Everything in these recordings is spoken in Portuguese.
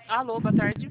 Alô, boa tarde.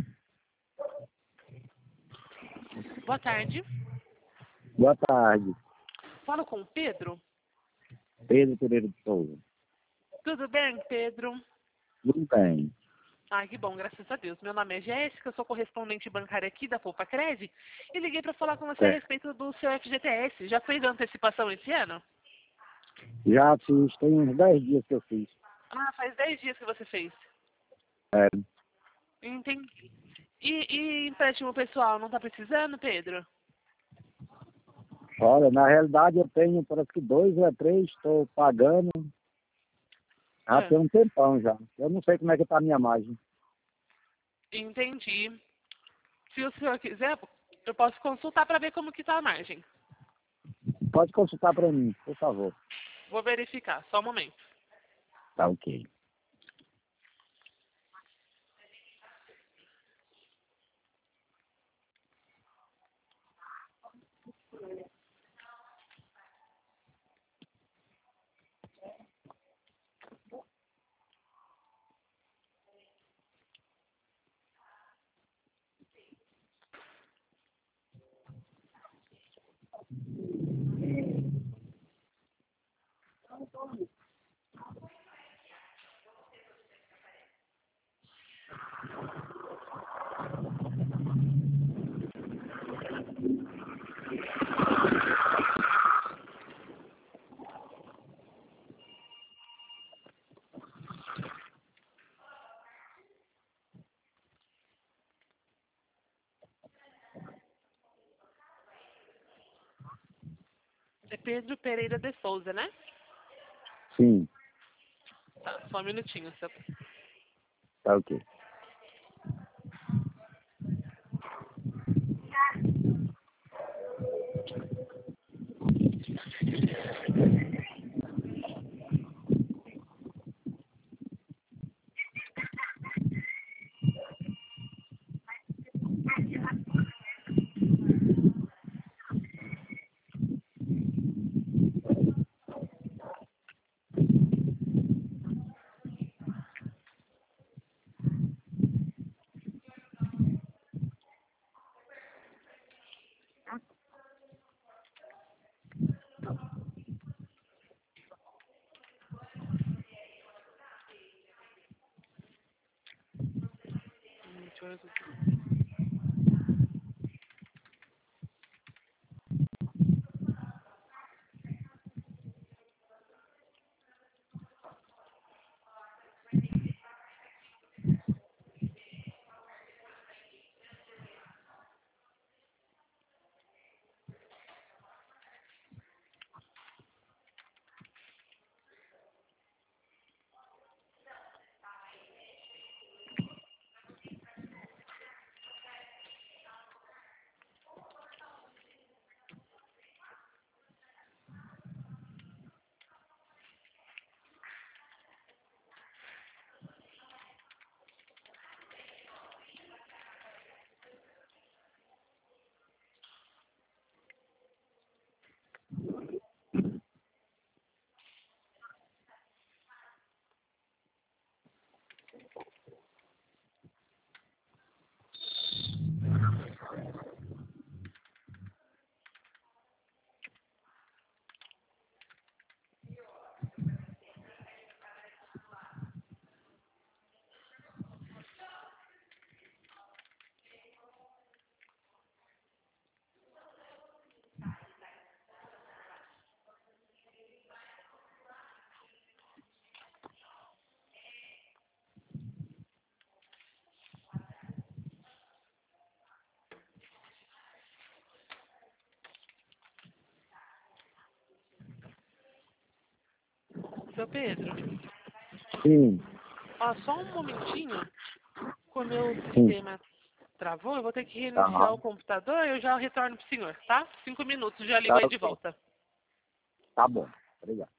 Boa tarde. Boa tarde, Falo com o Pedro. Pedro Pereira de Souza. Tudo bem, Pedro? Tudo bem. Ai, que bom, graças a Deus. Meu nome é Jéssica, eu sou correspondente bancária aqui da Poupa Cred e liguei para falar com você a É. respeito do seu FGTS. Já fez a antecipação esse ano? Já fiz, tem uns 10 dias que eu fiz. Ah, faz 10 dias que você fez. É. Entendi. E empréstimo pessoal, não tá precisando, Pedro? Olha, na realidade eu tenho parece que 2 ou 3, estou pagando já Ah, tem um tempão já. Eu não sei como é que está a minha margem. entendi. Se o senhor quiser, eu posso consultar para ver como que tá a margem. Pode consultar para mim, por favor. Vou verificar, só um momento. Tá ok. É Pedro Pereira de Souza, né? Sim, Tá, só um minutinho. tá ok. Deixa eu ver. Seu Pedro, Sim, ó, só um momentinho. O meu sim. sistema travou, eu vou ter que reiniciar Tá, o computador e eu já retorno pro senhor, tá? 5 minutos, já ligo tá aí de ok. volta. Tá bom. Obrigado.